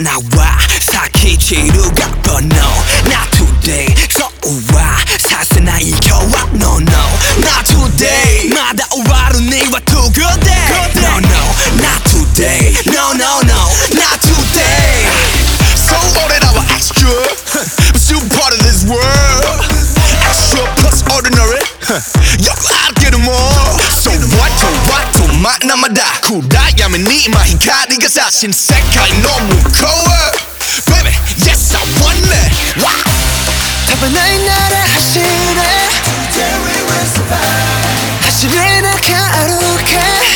나와 사키치루가 번호 Not today 서우와 사스나 이겨와 No no Not today 마다 오와루 니와 together No no Not today No no no Not today So ordered our extra But you part of this world Extra plus ordinary 여고 알게 도 more So what 만남마다 후라야면 네 마히카리가 사신 색깔이 너무 cold Baby yes I want it wow 답은 나의 나라 하시네 하시네 가루게